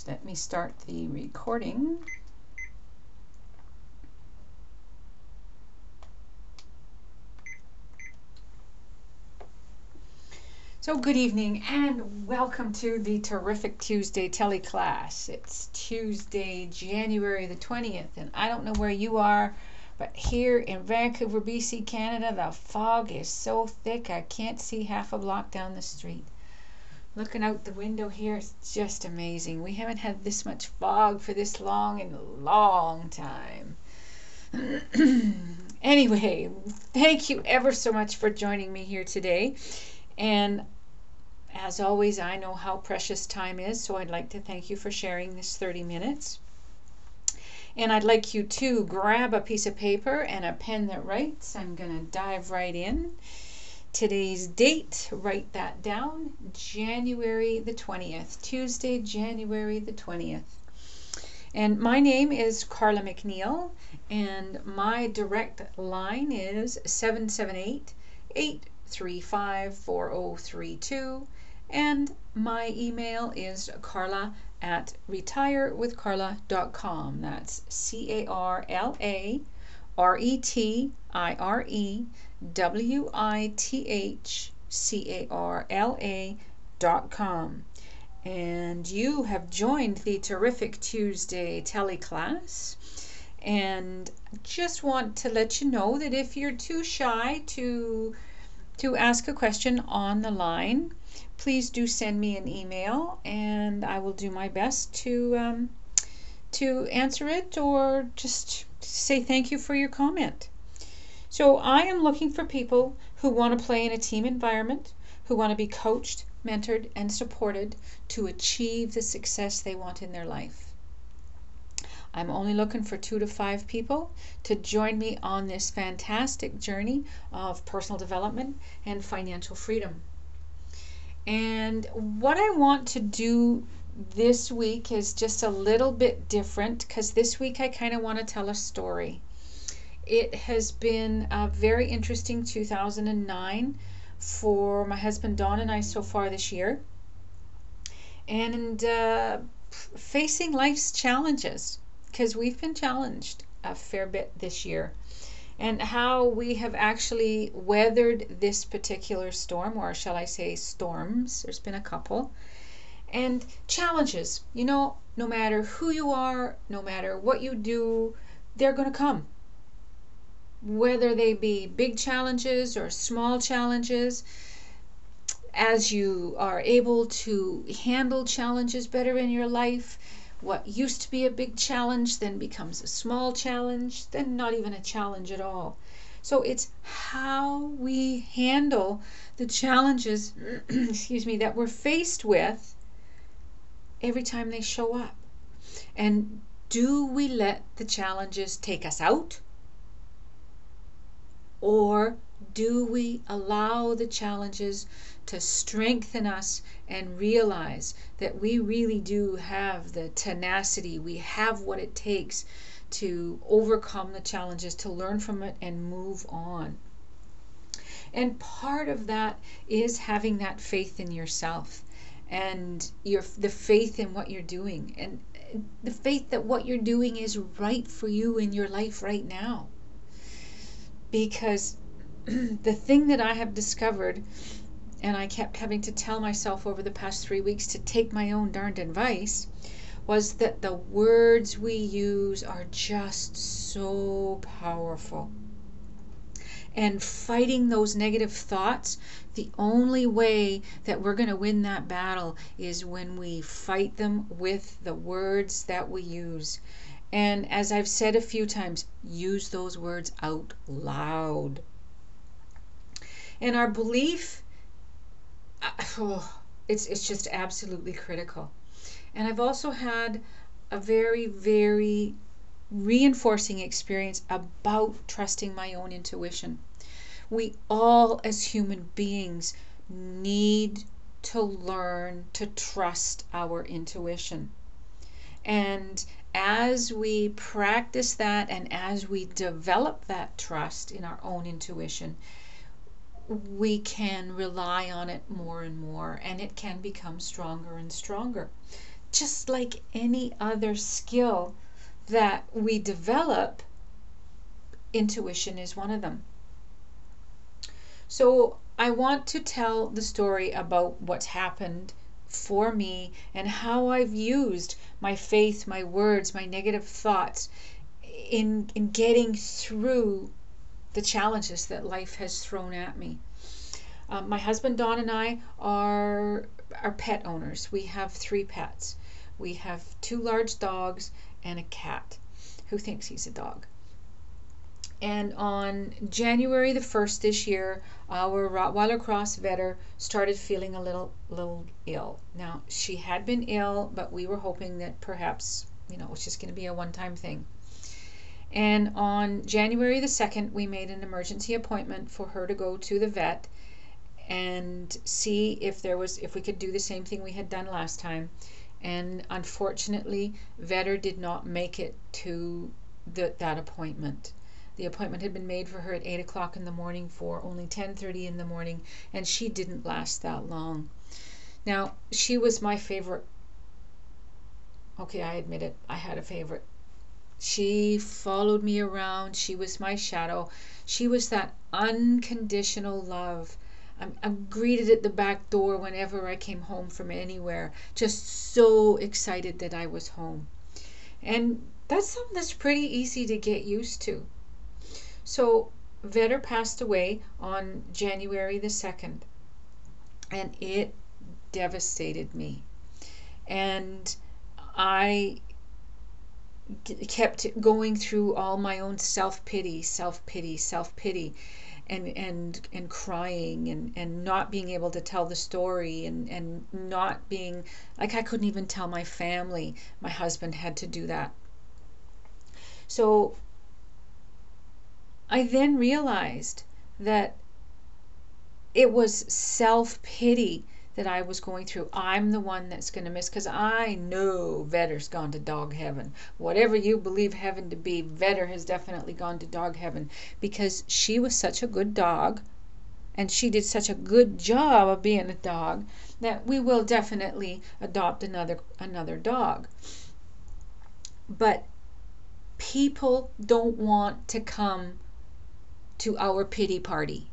Let me start the recording. So good evening and welcome to the Terrific Tuesday teleclass. It's Tuesday, January the 20th, and I don't know where you are, but here in Vancouver, BC, Canada, the fog is so thick I can't see half a block down the street. Looking out the window here, it's just amazing. We haven't had this much fog for this long in a long time. Anyway, thank you ever so much for joining me here today. And as always, I know how precious time is, so I'd like to thank you for sharing this 30 minutes. And I'd like you to grab a piece of paper and a pen that writes. I'm going to dive right in. Today's date, write that down, January the 20th, Tuesday, January the 20th. And my name is Carla McNeil, and my direct line is 778-835-4032, and my email is carla@retirewithcarla.com. That's CarlaRetirewithcarla.com. And you have joined the Terrific Tuesday teleclass. And just want to let you know that if you're too shy to ask a question on the line, please do send me an email, and I will do my best to answer it or just say thank you for your comment. So I am looking for people who want to play in a team environment, who want to be coached, mentored, and supported to achieve the success they want in their life. I'm only looking for 2 to 5 people to join me on this fantastic journey of personal development and financial freedom. And what I want to do this week is just a little bit different, because this week I kind of want to tell a story. It has been a very interesting 2009 for my husband Don and I so far this year, and facing life's challenges, because we've been challenged a fair bit this year, and how we have actually weathered this particular storm, or shall I say storms. There's been a couple. And challenges, no matter who you are, no matter what you do, they're going to come. Whether they be big challenges or small challenges, as you are able to handle challenges better in your life, what used to be a big challenge then becomes a small challenge, then not even a challenge at all. So it's how we handle the challenges that we're faced with every time they show up. And do we let the challenges take us out? Or do we allow the challenges to strengthen us and realize that we really do have the tenacity, we have what it takes to overcome the challenges, to learn from it and move on? And part of that is having that faith in yourself and the faith in what you're doing, and the faith that what you're doing is right for you in your life right now. Because the thing that I have discovered, and I kept having to tell myself over the past 3 weeks to take my own darned advice, was that the words we use are just so powerful. And fighting those negative thoughts, the only way that we're going to win that battle is when we fight them with the words that we use. And as I've said a few times, use those words out loud. And our belief, it's just absolutely critical. And I've also had a very, very reinforcing experience about trusting my own intuition. We all, as human beings, need to learn to trust our intuition. And as we practice that and as we develop that trust in our own intuition, we can rely on it more and more, and it can become stronger and stronger. just like any other skill that we develop, intuition is one of them. So I want to tell the story about what's happened for me and how I've used my faith, my words, my negative thoughts in getting through the challenges that life has thrown at me. My husband Don and I are pet owners. We have 3 pets. We have 2 large dogs and a cat who thinks he's a dog. And on January the 1st this year, our Rottweiler Cross Vetter started feeling a little ill. Now, she had been ill, but we were hoping that perhaps, it was just going to be a one-time thing. And on January the 2nd, we made an emergency appointment for her to go to the vet and see if we could do the same thing we had done last time. And unfortunately, Vetter did not make it to that appointment. The appointment had been made for her at 8 o'clock in the morning for only 10:30 in the morning, and she didn't last that long. Now, she was my favorite. Okay, I admit it, I had a favorite. She followed me around. She was my shadow. She was that unconditional love. I'm greeted at the back door whenever I came home from anywhere, just so excited that I was home. And that's something that's pretty easy to get used to. So Vetter passed away on January the 2nd, and it devastated me. And I kept going through all my own self-pity, and crying and not being able to tell the story and not being, like, I couldn't even tell my family. My husband had to do that. So I then realized that it was self-pity that I was going through. I'm the one that's going to miss, because I know Vetter's gone to dog heaven. Whatever you believe heaven to be, Vetter has definitely gone to dog heaven, because she was such a good dog and she did such a good job of being a dog that we will definitely adopt another dog. But people don't want to come to our pity party.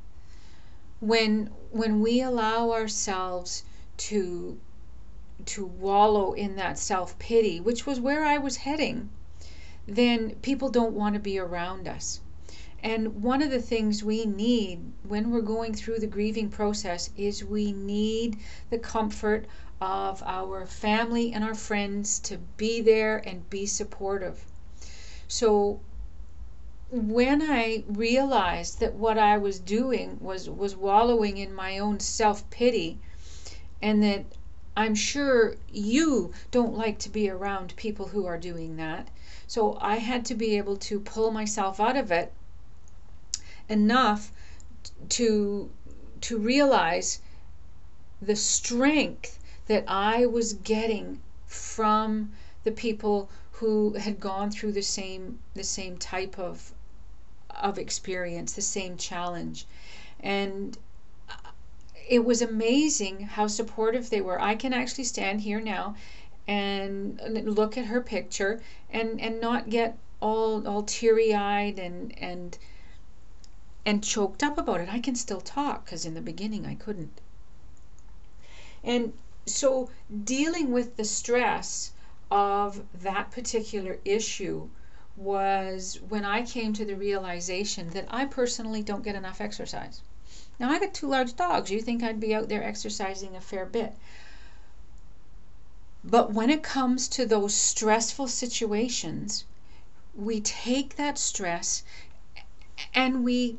When we allow ourselves to wallow in that self-pity, which was where I was heading, then people don't want to be around us. And one of the things we need when we're going through the grieving process is we need the comfort of our family and our friends to be there and be supportive. So when I realized that what I was doing was wallowing in my own self-pity, and that I'm sure you don't like to be around people who are doing that, so I had to be able to pull myself out of it enough to realize the strength that I was getting from the people who had gone through the same type of experience, the same challenge. And it was amazing how supportive they were. I can actually stand here now and look at her picture and not get all teary-eyed and choked up about it. I can still talk, because in the beginning I couldn't. And so dealing with the stress of that particular issue was when I came to the realization that I personally don't get enough exercise. Now, I got 2 large dogs. You think I'd be out there exercising a fair bit. But when it comes to those stressful situations, we take that stress and we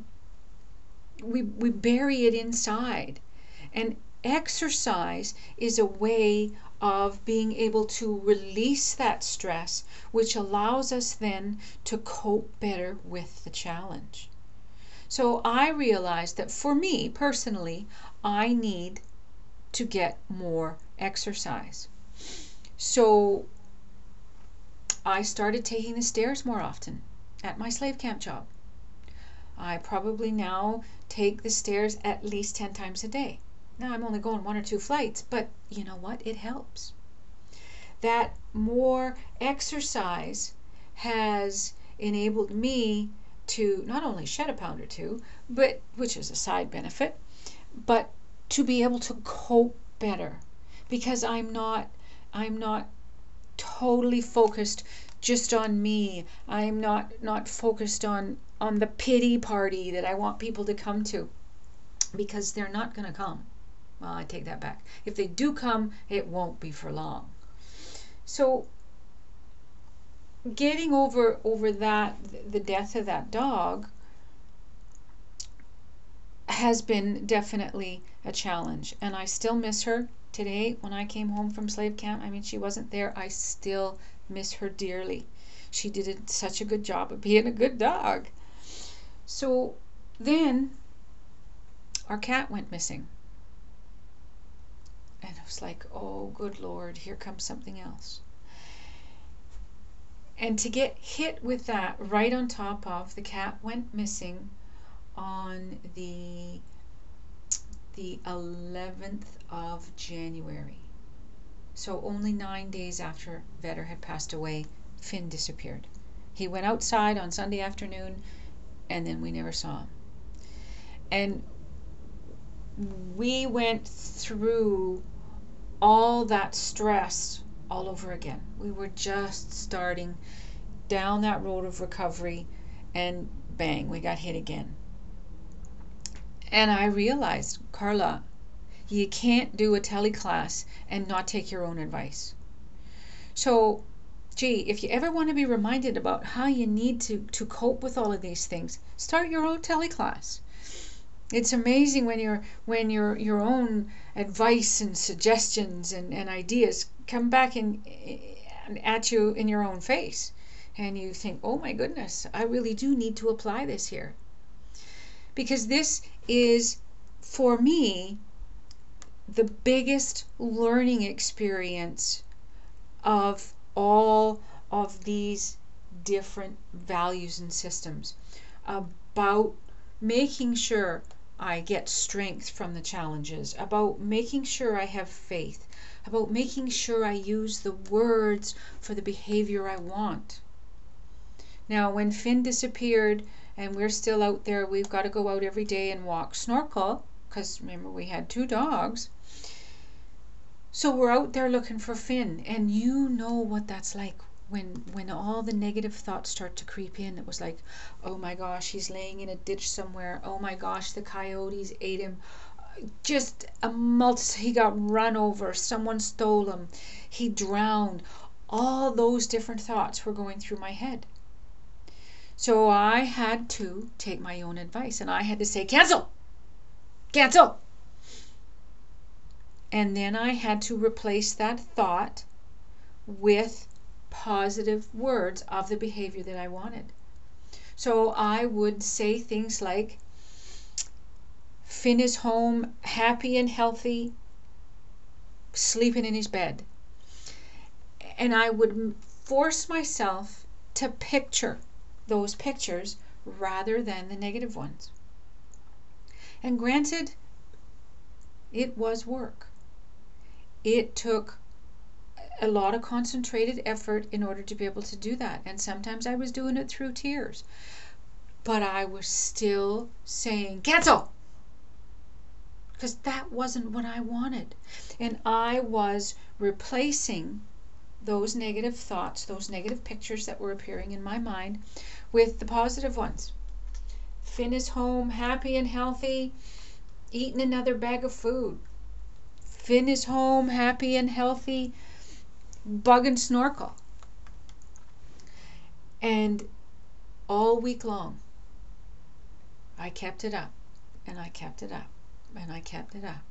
bury it inside. And exercise is a way of being able to release that stress, which allows us then to cope better with the challenge. So I realized that for me personally, I need to get more exercise. So I started taking the stairs more often at my slave camp job. I probably now take the stairs at least 10 times a day. Now I'm only going 1 or 2 flights, but you know what? It helps. that more exercise has enabled me to not only shed a pound or two, but which is a side benefit, but to be able to cope better, because I'm not totally focused just on me. I'm not focused on the pity party that I want people to come to, because they're not going to come. Well, I take that back. If they do come, it won't be for long. So getting over that, the death of that dog, has been definitely a challenge, and I still miss her today. When I came home from slave camp, I mean, she wasn't there. I still miss her dearly. She did such a good job of being a good dog. So then our cat went missing, and I was like, oh good Lord, here comes something else. And to get hit with that right on top of the cat went missing on the 11th of January. So only 9 days after Vetter had passed away, Finn disappeared. He went outside on Sunday afternoon, and then we never saw him. And we went through all that stress all over again. We were just starting down that road of recovery, and bang, we got hit again. And I realized, Carla, you can't do a teleclass and not take your own advice. So, gee, if you ever want to be reminded about how you need to cope with all of these things, start your own teleclass. It's amazing when your own advice and suggestions and ideas come back at you in your own face. And you think, oh my goodness, I really do need to apply this here. Because this is, for me, the biggest learning experience of all of these different values and systems, about making sure I get strength from the challenges, about making sure I have faith, about making sure I use the words for the behavior I want. Now, when Finn disappeared and we're still out there, we've got to go out every day and walk Snorkel, because remember, we had 2 dogs. So we're out there looking for Finn, and you know what that's like when all the negative thoughts start to creep in. It was like, oh my gosh, he's laying in a ditch somewhere. Oh my gosh, the coyotes ate him. Just he got run over. Someone stole him. He drowned. All those different thoughts were going through my head. So I had to take my own advice, and I had to say, cancel! Cancel! And then I had to replace that thought with positive words of the behavior that I wanted. So I would say things like, Finn is home, happy and healthy, sleeping in his bed. And I would force myself to picture those pictures rather than the negative ones. And granted, it was work. It took a lot of concentrated effort in order to be able to do that. And sometimes I was doing it through tears. But I was still saying, cancel! Because that wasn't what I wanted. And I was replacing those negative thoughts, those negative pictures that were appearing in my mind, with the positive ones. Finn is home, happy and healthy, eating another bag of food. Finn is home, happy and healthy, bug and Snorkel. And all week long, I kept it up, and I kept it up, and I kept it up.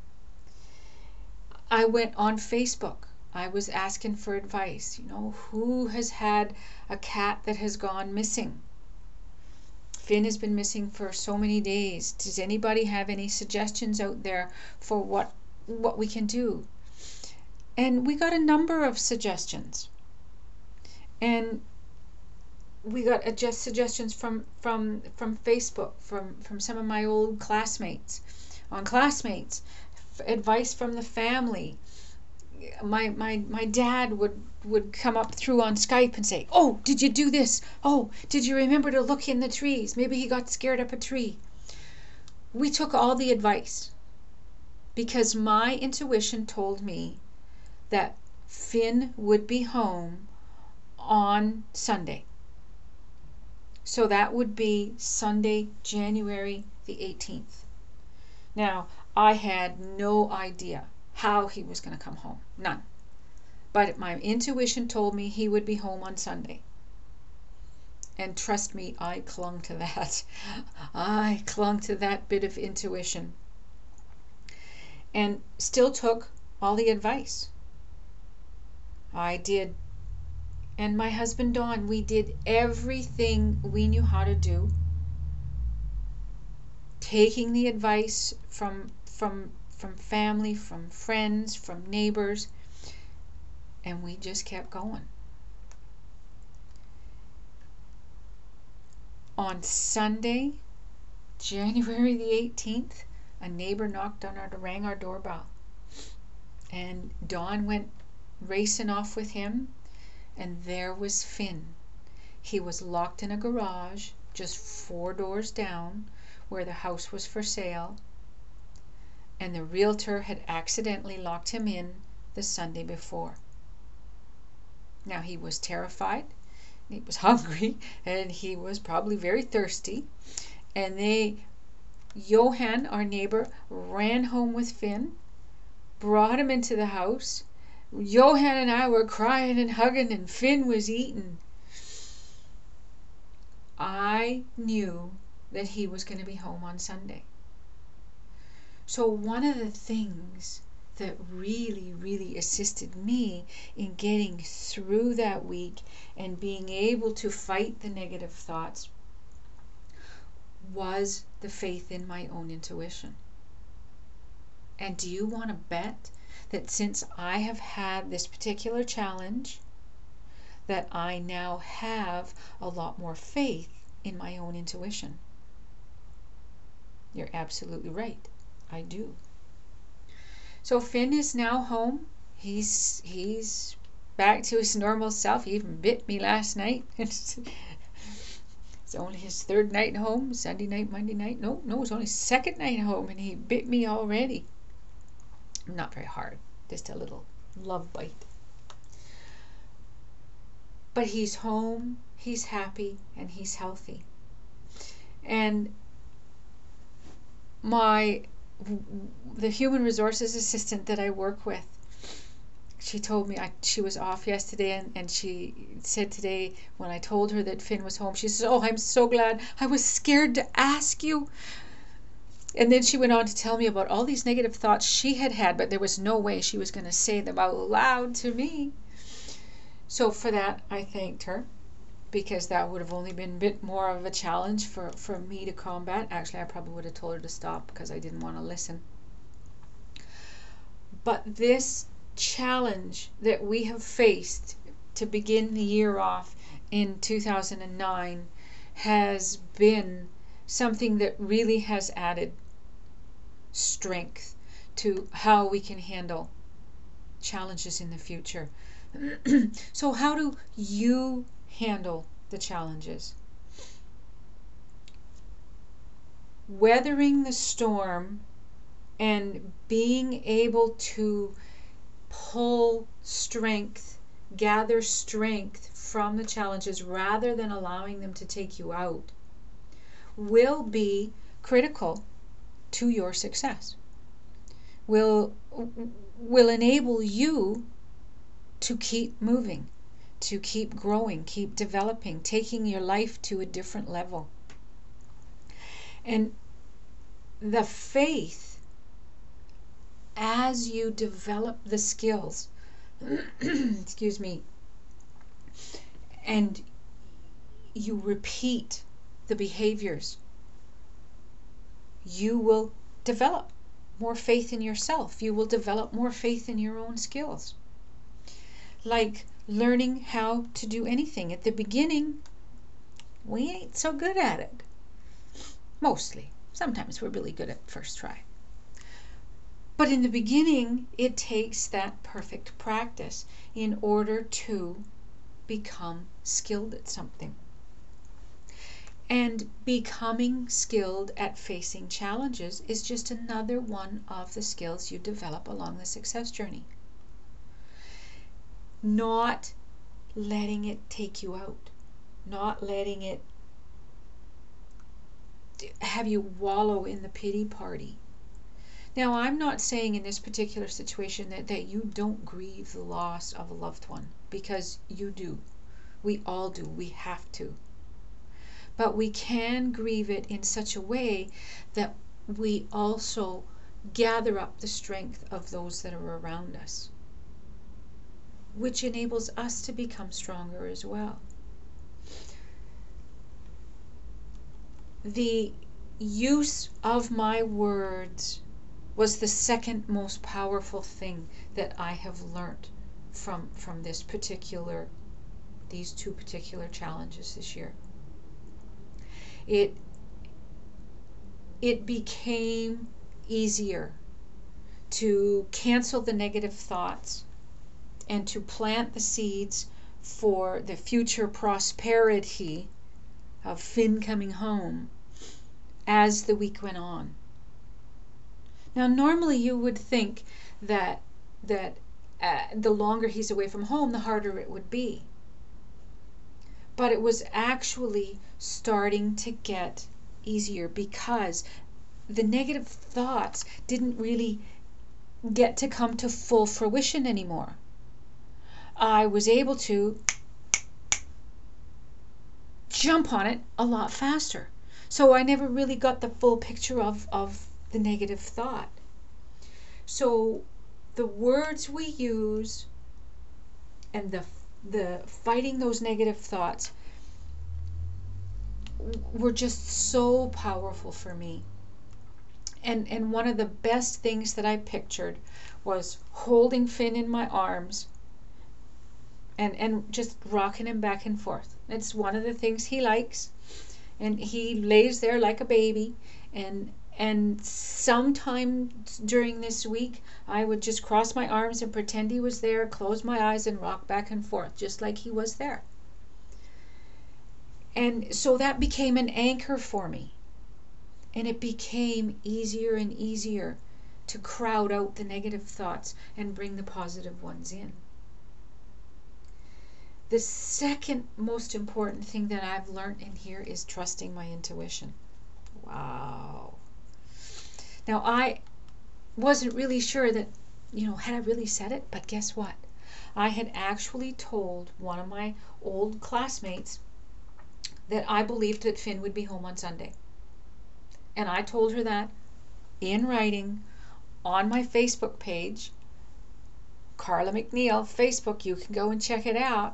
I went on Facebook. I was asking for advice. Who has had a cat that has gone missing? Finn has been missing for so many days. Does anybody have any suggestions out there for what we can do? And we got a number of suggestions. And we got just suggestions from Facebook, from some of my old classmates, on Classmates, advice from the family, my dad would come up through on Skype and say, "Oh, did you do this? Oh, did you remember to look in the trees? Maybe he got scared up a tree." We took all the advice because my intuition told me that Finn would be home on Sunday. So that would be Sunday, January the 18th. Now, I had no idea how he was going to come home. None. But my intuition told me he would be home on Sunday. And trust me, I clung to that. I clung to that bit of intuition. And still took all the advice. I did. And my husband Don, we did everything we knew how to do. Taking the advice from family, from friends, from neighbors, and we just kept going. On Sunday, January the 18th, a neighbor rang our doorbell, and Dawn went racing off with him, and there was Finn. He was locked in a garage just 4 doors down where the house was for sale, and the realtor had accidentally locked him in the Sunday before. Now he was terrified, he was hungry, and he was probably very thirsty, and Johan, our neighbor, ran home with Finn, brought him into the house. Johan and I were crying and hugging, and Finn was eating. I knew that he was going to be home on Sunday. So one of the things that really, really assisted me in getting through that week and being able to fight the negative thoughts was the faith in my own intuition. And do you want to bet that since I have had this particular challenge, that I now have a lot more faith in my own intuition? You're absolutely right. I do. So Finn is now home. He's back to his normal self. He even bit me last night. It's only his 3rd night home. Sunday night, Monday night. No, it's only 2nd night home, and he bit me already. Not very hard. Just a little love bite. But he's home, he's happy, and he's healthy. And the human resources assistant that I work with, she told me she was off yesterday, and she said today when I told her that Finn was home, she says, "Oh, I'm so glad. I was scared to ask you." And then she went on to tell me about all these negative thoughts she had, but there was no way she was going to say them out loud to me. So for that, I thanked her, because that would have only been a bit more of a challenge for me to combat. Actually, I probably would have told her to stop because I didn't want to listen. But this challenge that we have faced to begin the year off in 2009 has been something that really has added strength to how we can handle challenges in the future. So how do you handle the challenges? Weathering the storm and being able to gather strength from the challenges rather than allowing them to take you out will be critical to your success. Will enable you to keep moving, to keep growing, keep developing, taking your life to a different level. And the faith, as you develop the skills, excuse me, and you repeat the behaviors, you will develop more faith in yourself. You will develop more faith in your own skills. Like learning how to do anything. At the beginning, we ain't so good at it. Mostly. Sometimes we're really good at first try. But in the beginning, it takes that perfect practice in order to become skilled at something. And becoming skilled at facing challenges is just another one of the skills you develop along the success journey. Not letting it take you out, not letting it have you wallow in the pity party. Now, I'm not saying in this particular situation that you don't grieve the loss of a loved one, because you do. We all do. We have to. But we can grieve it in such a way that we also gather up the strength of those that are around us, which enables us to become stronger as well. The use of my words was the second most powerful thing that I have learned from these two particular challenges this year. It became easier to cancel the negative thoughts and to plant the seeds for the future prosperity of Finn coming home as the week went on. Now, normally you would think that the longer he's away from home, the harder it would be. But it was actually starting to get easier because the negative thoughts didn't really get to come to full fruition anymore. I was able to jump on it a lot faster. So I never really got the full picture of the negative thought. So the words we use and the fighting those negative thoughts were just so powerful for me. And one of the best things that I pictured was holding Finn in my arms and just rocking him back and forth. It's one of the things he likes. And he lays there like a baby, and sometimes during this week I would just cross my arms and pretend he was there, close my eyes and rock back and forth just like he was there. And so that became an anchor for me, and it became easier and easier to crowd out the negative thoughts and bring the positive ones in. The second most important thing that I've learned in here is trusting my intuition. Wow. Now, I wasn't really sure that, had I really said it, but guess what? I had actually told one of my old classmates that I believed that Finn would be home on Sunday. And I told her that in writing on my Facebook page, Carla McNeil, Facebook, you can go and check it out.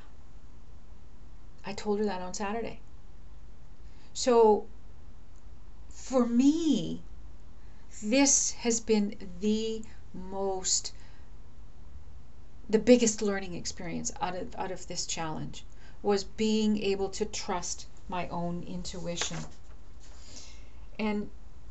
I told her that on Saturday. So for me, this has been the biggest learning experience out of this challenge, was being able to trust my own intuition. And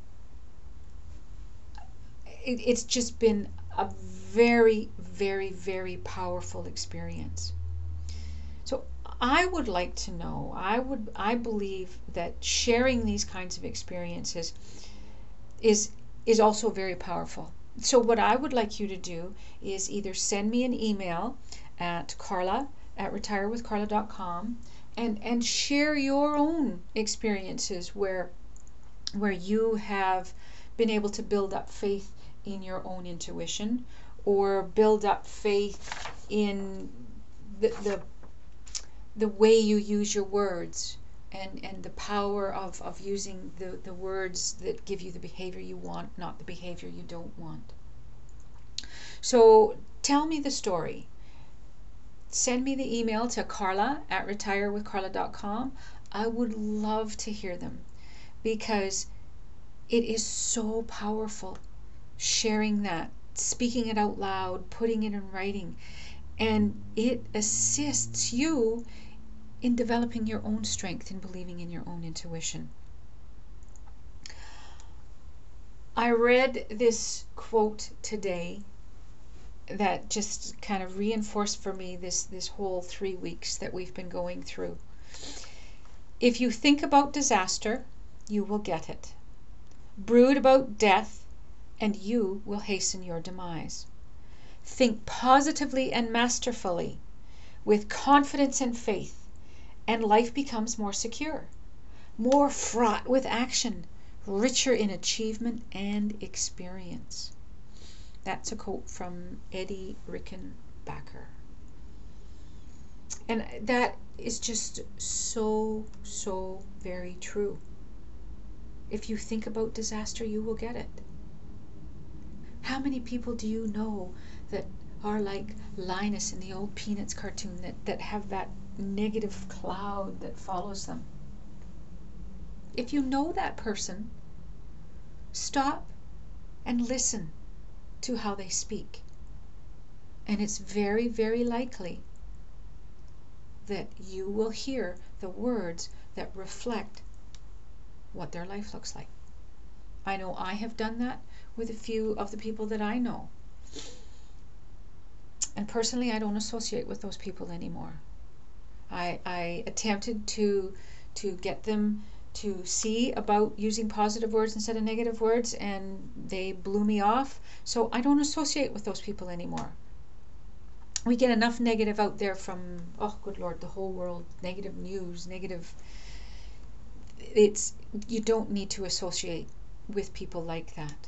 it's just been a very, very, very powerful experience. So I would like to know, I believe that sharing these kinds of experiences is also very powerful. So what I would like you to do is either send me an email at carla@retirewithcarla.com and share your own experiences where you have been able to build up faith in your own intuition, or build up faith in the way you use your words, and the power of using the words that give you the behavior you want, not the behavior you don't want. So tell me the story. Send me the email to carla@retirewithcarla.com. I would love to hear them, because it is so powerful sharing that, speaking it out loud, putting it in writing, and it assists you in developing your own strength and believing in your own intuition. I read this quote today that just kind of reinforced for me this whole 3 weeks that we've been going through. If you think about disaster, you will get it. Brood about death, and you will hasten your demise. Think positively and masterfully, with confidence and faith, and life becomes more secure, more fraught with action, richer in achievement and experience. That's a quote from Eddie Rickenbacker. And that is just so, so very true. If you think about disaster, you will get it. How many people do you know that are like Linus in the old Peanuts cartoon, that have that negative cloud that follows them? If you know that person, stop and listen to how they speak. And it's very, very likely that you will hear the words that reflect what their life looks like. I know I have done that with a few of the people that I know. And personally, I don't associate with those people anymore. I attempted to get them to see about using positive words instead of negative words, and they blew me off. So I don't associate with those people anymore. We get enough negative out there from, oh good Lord, the whole world, negative news, negative. You don't need to associate with people like that.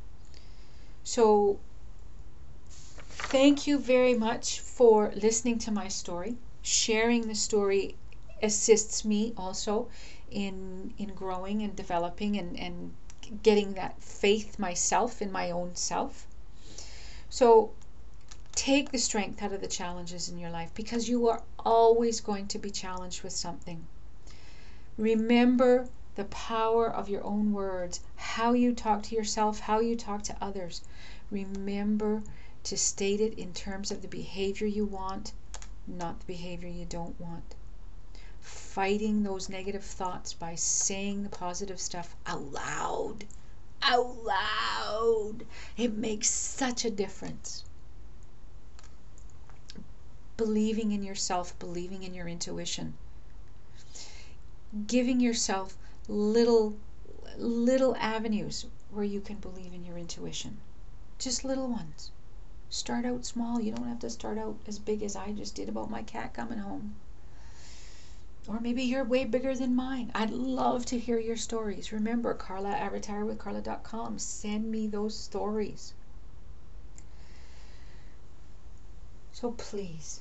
So thank you very much for listening to my story. Sharing the story assists me also in growing and developing and getting that faith myself in my own self. So take the strength out of the challenges in your life, because you are always going to be challenged with something. Remember the power of your own words, how you talk to yourself, how you talk to others. Remember to state it in terms of the behavior you want, not the behavior you don't want. Fighting those negative thoughts by saying the positive stuff out loud. Out loud. It makes such a difference. Believing in yourself, believing in your intuition. Giving yourself little avenues where you can believe in your intuition. Just little ones. Start out small. You don't have to start out as big as I just did about my cat coming home. Or maybe you're way bigger than mine. I'd love to hear your stories. Remember, Carla@retirewithcarla.com. Send me those stories. So please,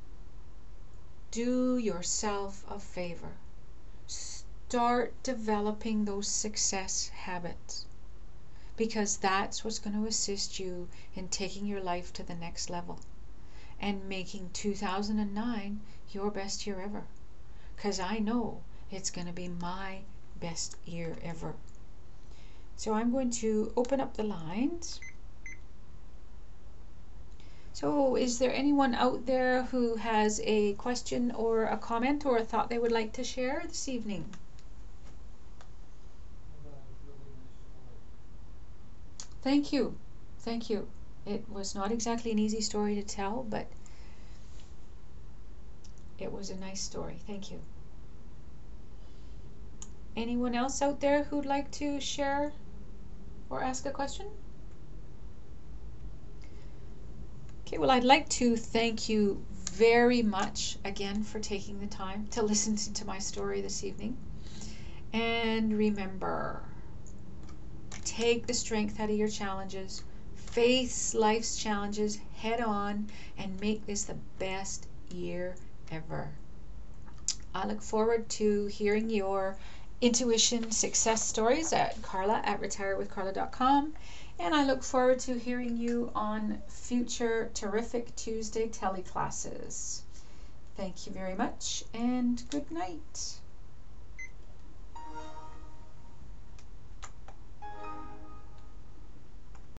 do yourself a favor. Start developing those success habits, because that's what's going to assist you in taking your life to the next level and making 2009 your best year ever. Because I know it's going to be my best year ever. So I'm going to open up the lines. So is there anyone out there who has a question or a comment or a thought they would like to share this evening? Thank you. Thank you. It was not exactly an easy story to tell, but it was a nice story. Thank you. Anyone else out there who'd like to share or ask a question? Okay, well, I'd like to thank you very much again for taking the time to listen to my story this evening. And remember, take the strength out of your challenges, face life's challenges head on, and make this the best year ever. I look forward to hearing your intuition success stories at Carla@retirewithcarla.com, and I look forward to hearing you on future Terrific Tuesday teleclasses. Thank you very much, and good night.